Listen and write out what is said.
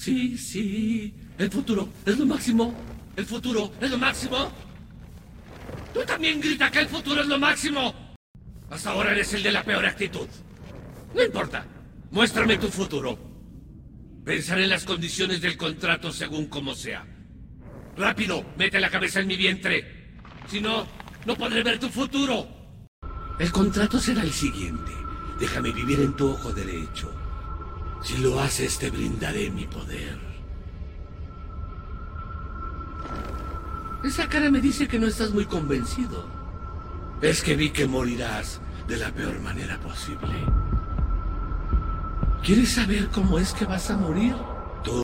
Sí, sí. El futuro es lo máximo. El futuro es lo máximo. Tú también grita que el futuro es lo máximo. Hasta ahora eres el de la peor actitud. No importa. Muéstrame tu futuro. Pensaré en las condiciones del contrato según como sea. Rápido, mete la cabeza en mi vientre. Si no, no podré ver tu futuro. El contrato será el siguiente. Déjame vivir en tu ojo derecho. Si lo haces, te brindaré mi poder. Esa cara me dice que no estás muy convencido. Es que vi que morirás de la peor manera posible. ¿Quieres saber cómo es que vas a morir?